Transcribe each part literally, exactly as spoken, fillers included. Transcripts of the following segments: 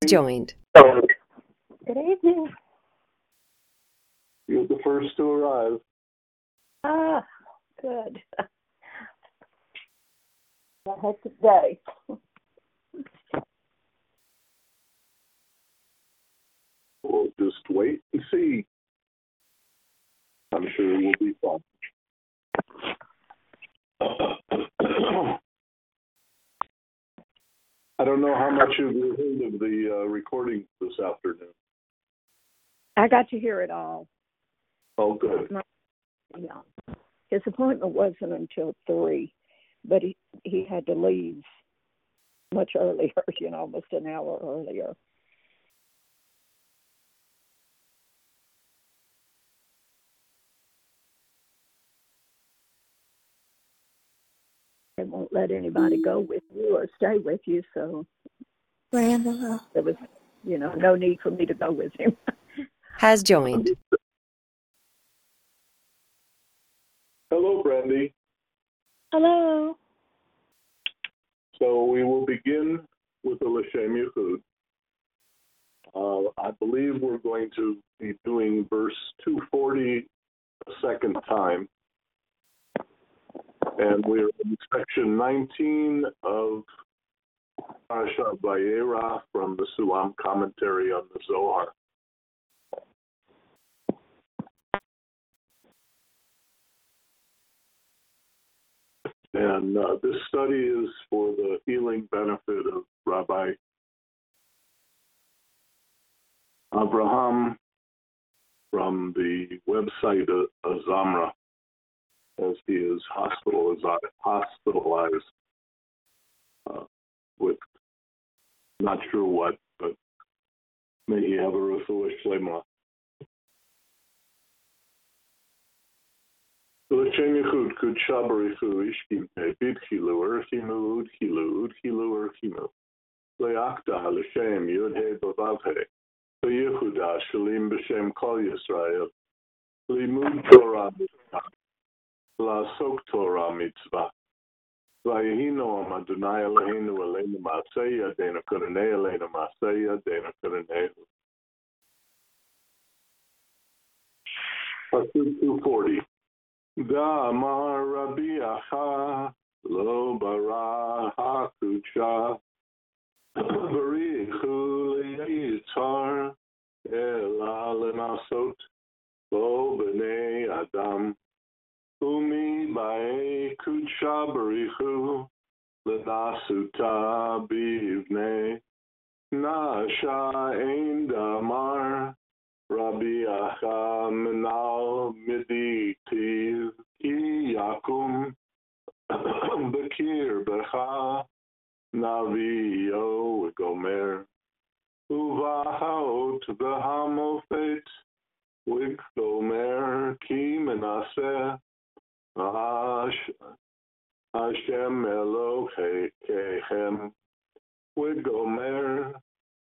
Joined. Good evening. You're the first to arrive. Ah, good. A hectic day. We'll just wait and see. I'm sure it will be fun. I don't know how much of you heard of the uh, recording this afternoon. I got to hear it all. Oh, good. Yeah. His appointment wasn't until three, but he, he had to leave much earlier, you know, almost an hour earlier. They won't let anybody go with you or stay with you, so Grandma. there was, you know, no need for me to go with him. Has joined. Hello, Brandy. Hello. So we will begin with the L'Shem Yichud. Uh, I believe we're going to be doing verse two forty a second time. And we're in section nineteen of Parashat Vayera from the Sulam commentary on the Zohar. And uh, this study is for the healing benefit of Rabbi Abraham from the website of Azamra, as he is hospitalized, hospitalized uh, with not sure what, but may he have a refuah shlema. L'Shem Yichud Kudsha Barichu Ishkimte Bidchilu Erchimu Udchilu Udchilu Erchimu Leakta L'Shem Yudhe Bavavhe Yehuda Shalim B'Shem Kol Yisrael Limud Torah Mitzvah La'asok Torah Mitzvah Vayihino Am Adonai Eloheinu Eleinu Ma'aseh Yadeinu Koronei Eleinu Ma'aseh Yadeinu Koronei. Pasuk two forty. Damar Rabbi Acha Lo Bara HaKudsha Barichu Leyitzar Ela Lenasot Bo B'nei Adam Umi Bae Kudsha Barichu Lenasuta Bivnei Nasha Ein Damar Rabbi Acha Menal Midi Tiv Ki Yakum Bekir Becha Navio Gomer Uvahaot Behamofet Wig Gomer Ki Menaseh Hashem Elohechem Wig Gomer.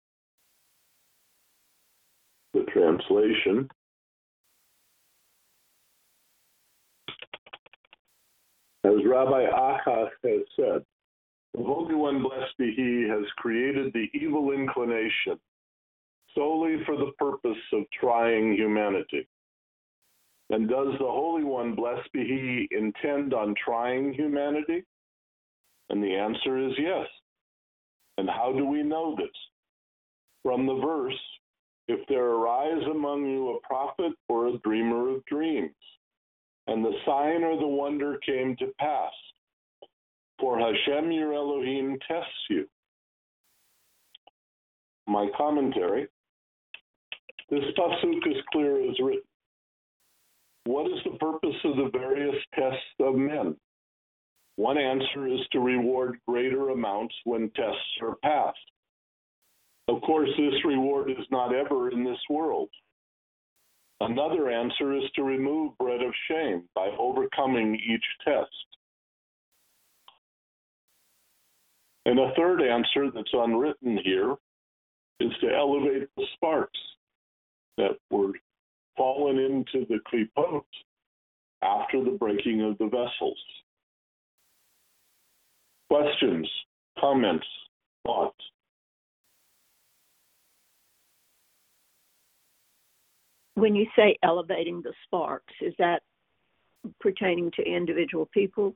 The translation. As Rabbi Achach has said, the Holy One, blessed be He, has created the evil inclination solely for the purpose of trying humanity. And does the Holy One, blessed be He, intend on trying humanity? And the answer is yes. And how do we know this? From the verse, if there arise among you a prophet or a dreamer of dreams, and the sign or the wonder came to pass, for Hashem your Elohim tests you. My commentary, this pasuk is clear as written. What is the purpose of the various tests of men? One answer is to reward greater amounts when tests are passed. Of course, this reward is not ever in this world. Another answer is to remove bread of shame by overcoming each test. And a third answer that's unwritten here is to elevate the sparks that were fallen into the klipot after the breaking of the vessels. Questions, comments, thoughts? when you say elevating the sparks, is that pertaining to individual people?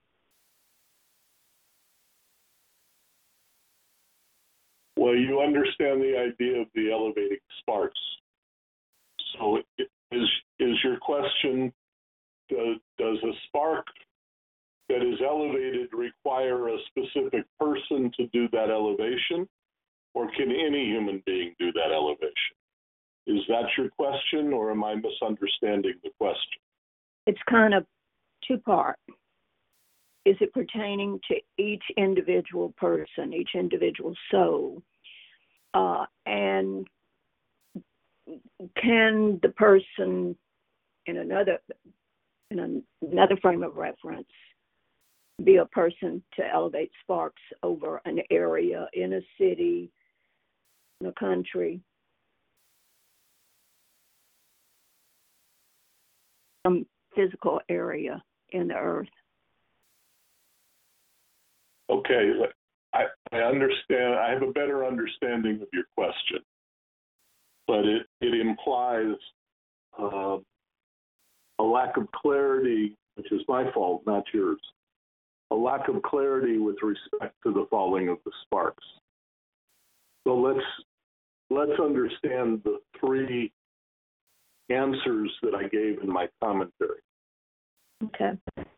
Well, you understand the idea of the elevating sparks. So is, is your question, does, does a spark that is elevated require a specific person to do that elevation? Or can any human being do that elevation? Is that your question, or am I misunderstanding the question? It's kind of two-part. Is it pertaining to each individual person, each individual soul? Uh, and can the person, in another in another frame of reference, be a person to elevate sparks over an area in a city, in a country, some physical area in the earth? Okay, I, I understand. I have a better understanding of your question, but it, it implies uh, a lack of clarity, which is my fault, not yours, a lack of clarity with respect to the falling of the sparks. So let's let's understand the three answers that I gave in my commentary. Okay.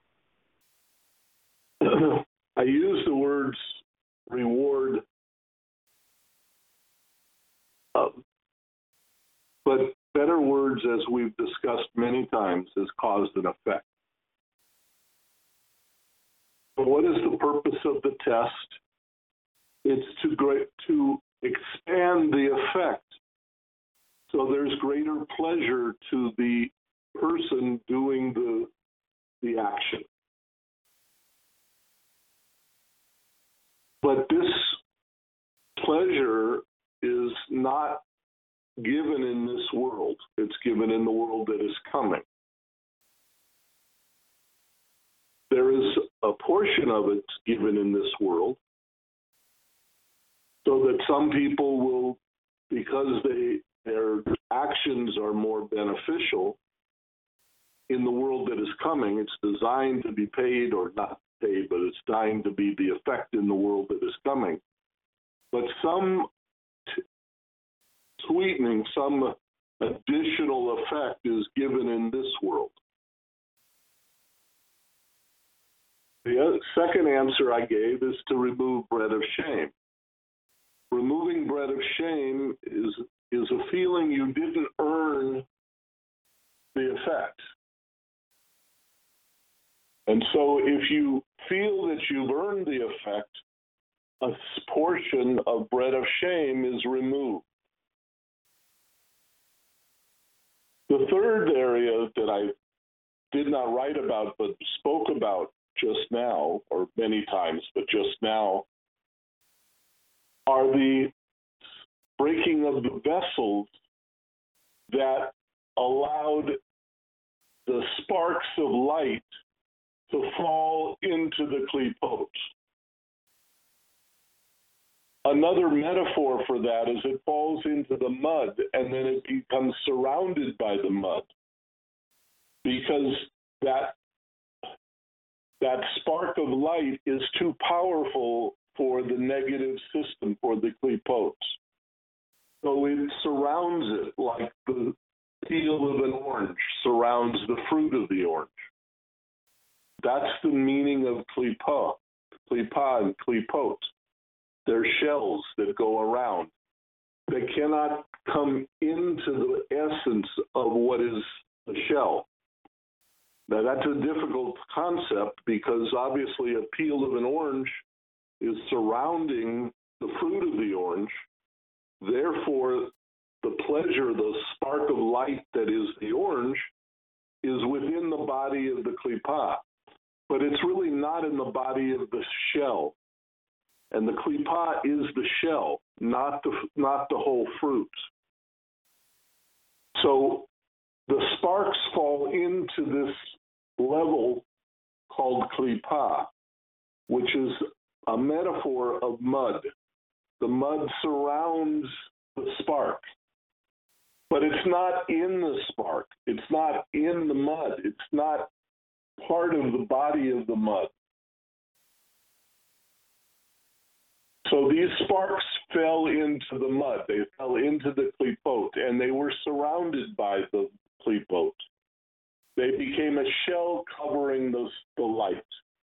I use the words reward, uh, but better words, as we've discussed many times, is cause and effect. But what is the purpose of the test? It's to great, to expand the effect, so there's greater pleasure to the person doing the the action. But this pleasure is not given in this world. It's given in the world that is coming. There is a portion of it given in this world, so that some people will, because they their actions are more beneficial in the world that is coming, it's designed to be paid or not paid, but it's designed to be the effect in the world that is coming. But some t- sweetening, some additional effect is given in this world. The other, second answer I gave is to remove bread of shame. Removing bread of shame is, is a feeling you didn't earn the effect. And so if you feel that you've earned the effect, a portion of bread of shame is removed. The third area that I did not write about but spoke about just now, or many times, but just now, are the breaking of the vessels that allowed the sparks of light to fall into the klipot. Another metaphor for that is it falls into the mud and then it becomes surrounded by the mud, because that that spark of light is too powerful for the negative system, for the klipot. So it surrounds it like the peel of an orange surrounds the fruit of the orange. That's the meaning of klipa, klipa and klipot. They're shells that go around. They cannot come into the essence of what is the shell. Now, that's a difficult concept because obviously a peel of an orange is surrounding the fruit of the orange. Therefore, the pleasure, the spark of light that is the orange, is within the body of the klipa. But it's really not in the body of the shell. And the klipa is the shell, not the, not the whole fruit. So the sparks fall into this level called klipa, which is a metaphor of mud. The mud surrounds the spark. but it's not in the spark. It's not in the mud. It's not part of the body of the mud. So these sparks fell into the mud. They fell into the klipot, and they were surrounded by the klipot. They became a shell covering the, the light.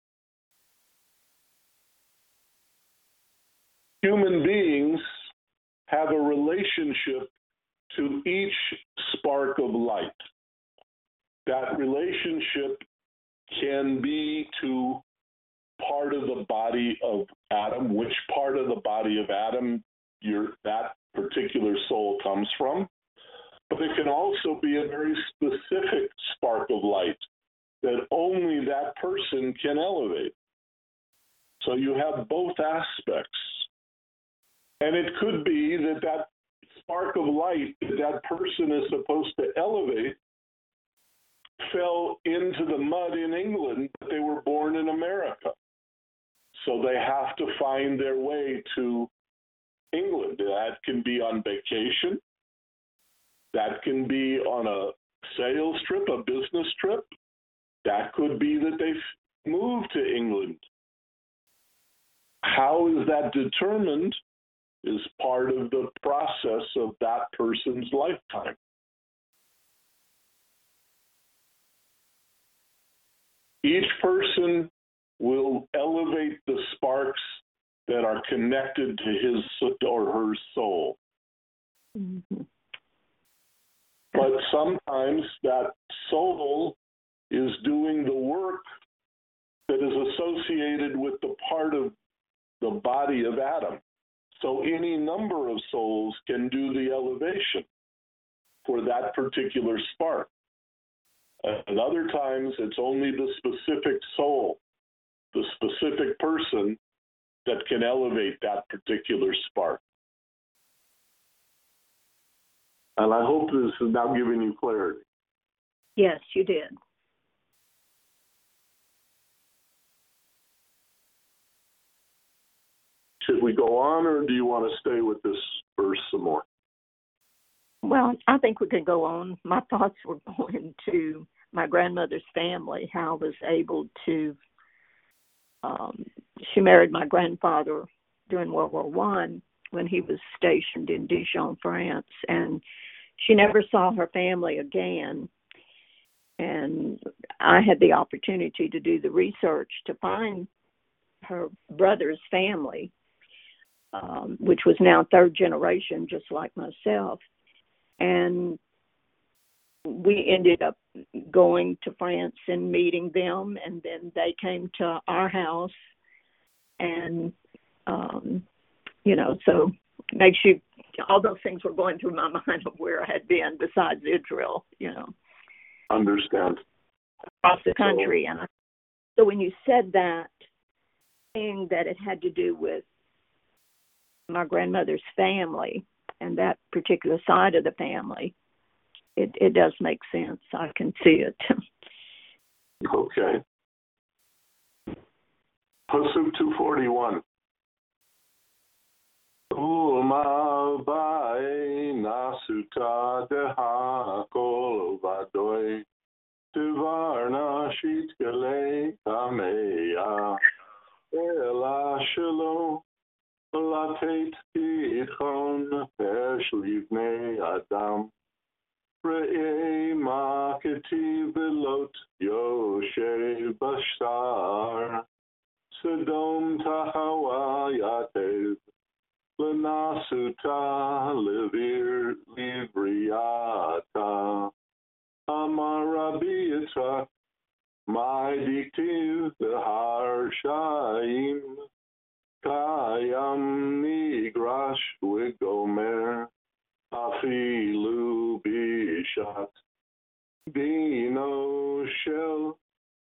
Human beings have a relationship to each spark of light. That relationship can be to part of the body of Adam, which part of the body of Adam your, that particular soul comes from. But it can also be a very specific spark of light that only that person can elevate. So you have both aspects. And it could be that that spark of light that that person is supposed to elevate fell into the mud in England, but they were born in America. So they have to find their way to England. That can be on vacation. That can be on a sales trip, a business trip. That could be that they've moved to England. How is that determined is part of the process of that person's lifetime. Each person will elevate the sparks that are connected to his or her soul. Mm-hmm. But sometimes that soul is doing the work that is associated with the part of the body of Adam. So any number of souls can do the elevation for that particular spark. At other times, it's only the specific soul, the specific person that can elevate that particular spark. And I hope this is now giving you clarity. Yes, you did. Should we go on, or do you want to stay with this verse some more? Well, I think we could go on. My thoughts were going to my grandmother's family, how I was able to, um, she married my grandfather during World War One when he was stationed in Dijon, France, and she never saw her family again. And I had the opportunity to do the research to find her brother's family, um, which was now third generation, just like myself. And we ended up going to France and meeting them, and then they came to our house. And, um, you know, so makes you, all those things were going through my mind of where I had been besides Israel, you know. Understand. Across the country. So, and I, so when you said that, saying that it had to do with my grandmother's family and that particular side of the family, it, it does make sense. I can see it. Okay. Pasuk two forty-one. Uma bae nasuta deha kol vadoi tivarna shitkele kameya ela shelo latet ichon pesh livnei adam re'e ma ketiv belot yoshe bashar Sodom tahawa yatev Lanasuta livir livriata Amarabi Yitzhak my dictive the harshaim Kayam nigrash wigomer Afilu bishat Dino shel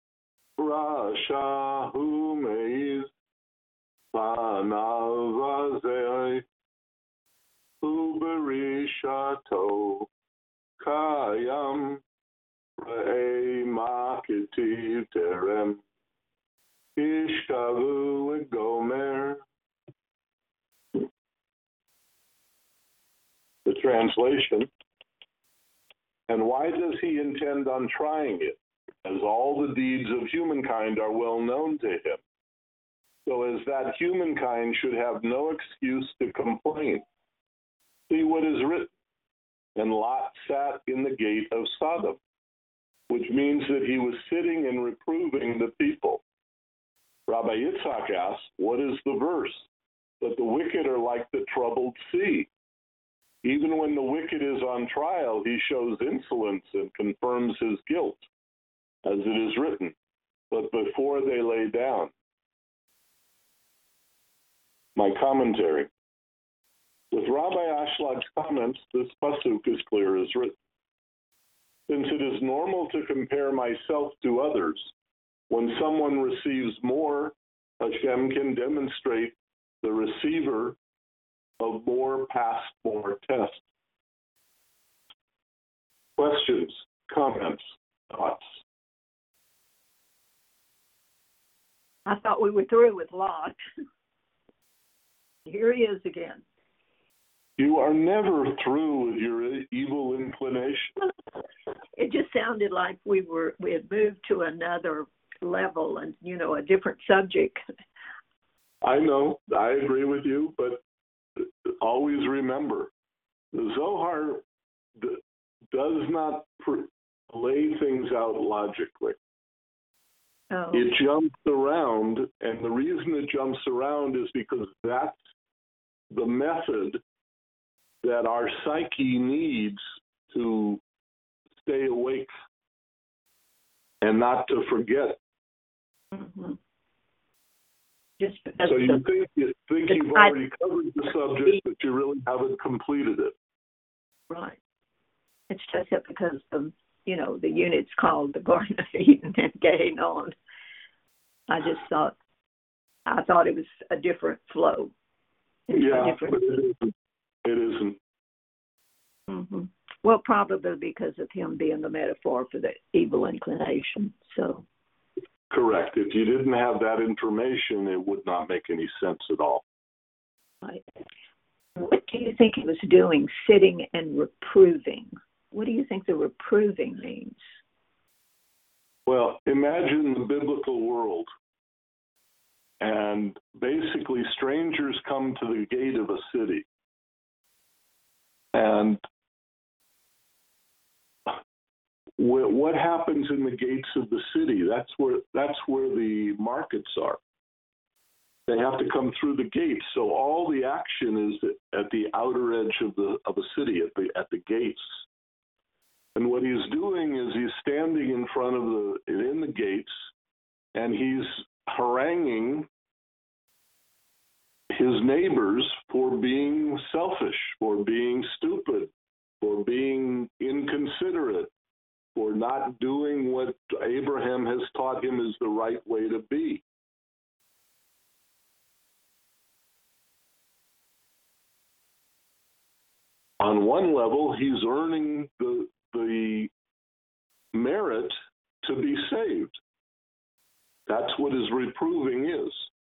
Rasha hu meiz Panavazei Uberishato Kayam Re'e Maketiv Terem Ishkavu and Gomer. The translation: And why does he intend on trying it? As all the deeds of humankind are well known to him. So as that humankind should have no excuse to complain. See what is written. And Lot sat in the gate of Sodom, which means that he was sitting and reproving the people. Rabbi Yitzhak asked, what is the verse? That the wicked are like the troubled sea. Even when the wicked is on trial, he shows insolence and confirms his guilt, as it is written, but before they lay down. My commentary. With Rabbi Ashlad's comments, this pasuk is clear as written. Since it is normal to compare myself to others, when someone receives more, Hashem can demonstrate the receiver of more passed more tests. Questions, comments, thoughts? I thought we were through with Lot. Here he is again. You are never through with your evil inclination. It just sounded like we were we had moved to another level and, you know, a different subject. I know, I agree with you, but always remember, the Zohar d- does not pr- lay things out logically. Oh. It jumps around, and the reason it jumps around is because that's the method that our psyche needs to stay awake and not to forget. Mm-hmm. Just because so you the, think you think you've I, already covered the subject, but you really haven't completed it. Right. It's just that because the you know the unit's called the Garden of Eden and going on. I just thought I thought it was a different flow. It's yeah, different... but it isn't. It isn't. Mm-hmm. Well, probably because of him being the metaphor for the evil inclination. So. Correct. If you didn't have that information, it would not make any sense at all. Right. What do you think he was doing, sitting and reproving? What do you think the reproving means? Well, imagine the biblical world, and basically strangers come to the gate of a city, and what happens in the gates of the city? That's where that's where the markets are. They have to come through the gates, so all the action is at the outer edge of the of a city, at the at the gates. And what he's doing is he's standing in front of the in the gates, and he's haranguing his neighbors for being selfish, for being stupid, for being inconsiderate, for not doing what Abraham has taught him is the right way to be. On one level, he's earning the the merit to be saved. That's what his reproving is.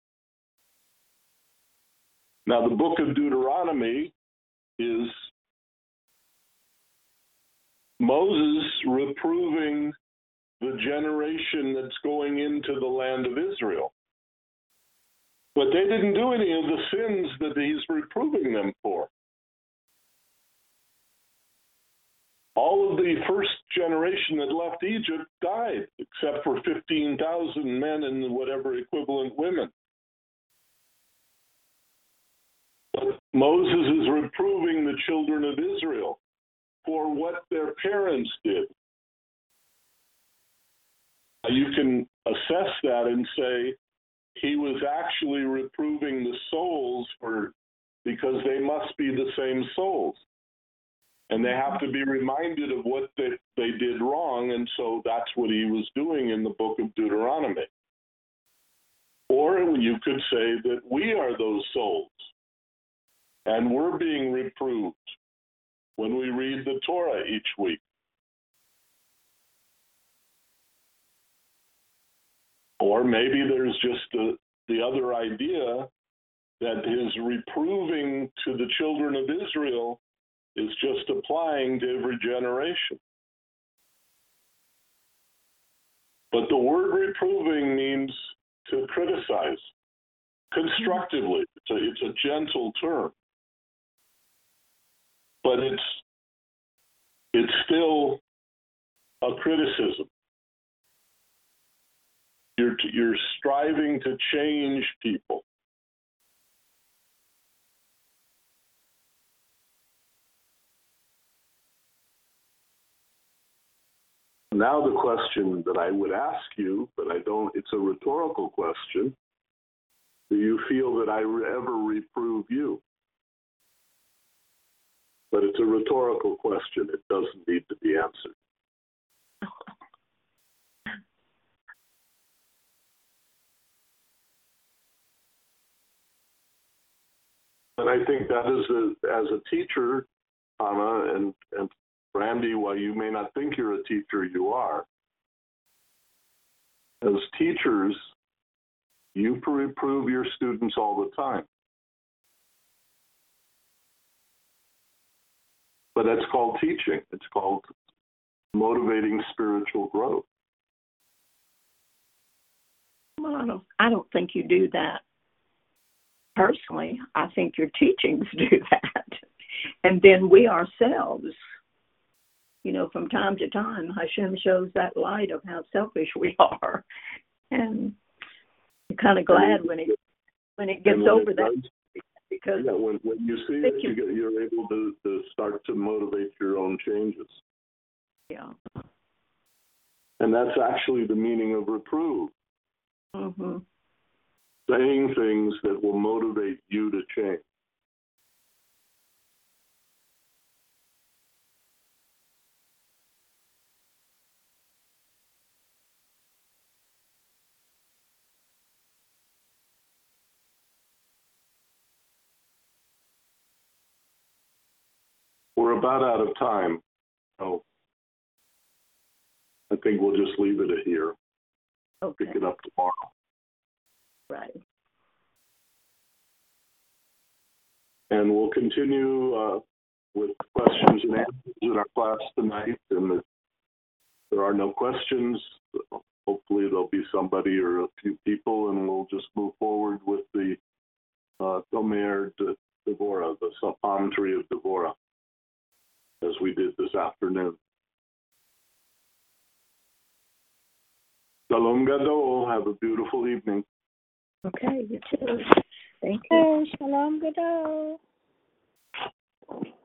Now, the book of Deuteronomy is Moses reproving the generation that's going into the land of Israel. But they didn't do any of the sins that he's reproving them for. All of the first generation that left Egypt died, except for fifteen thousand men and whatever equivalent women. But Moses is reproving the children of Israel for what their parents did. You can assess that and say he was actually reproving the souls for because they must be the same souls. And they have to be reminded of what they, they did wrong, and so that's what he was doing in the book of Deuteronomy. Or you could say that we are those souls, and we're being reproved when we read the Torah each week. Or maybe there's just the, the other idea that his reproving to the children of Israel is just applying to every generation. But the word reproving means to criticize constructively. It's a, it's a gentle term. But it's it's still a criticism. You're you're striving to change people. Now the question that I would ask you, but I don't, it's a rhetorical question. Do you feel that I ever reprove you? But it's a rhetorical question. It doesn't need to be answered. And I think that is, a, as a teacher, Anna and, and Randy, while you may not think you're a teacher, you are. As teachers, you reprove your students all the time. But that's called teaching. It's called motivating spiritual growth. Well, I don't, I don't think you do that. Personally, I think your teachings do that. And then we ourselves, you know, from time to time, Hashem shows that light of how selfish we are. And I'm kind of glad when it when it gets when over it that. Does, because yeah, when, when you see it, you get, you're able to, to start to motivate your own changes. Yeah. And that's actually the meaning of reprove. Mm-hmm. Saying things that will motivate you to change. We're about out of time, so I think we'll just leave it here. Okay. Pick it up tomorrow. Right. And we'll continue uh, with questions and answers in our class tonight. And if there are no questions, hopefully there'll be somebody or a few people, and we'll just move forward with the uh, Tomer de Devorah, the palm tree of Devorah, as we did this afternoon. Shalom Gadol. Have a beautiful evening. Okay, you too. Thank you. Shalom Gadol.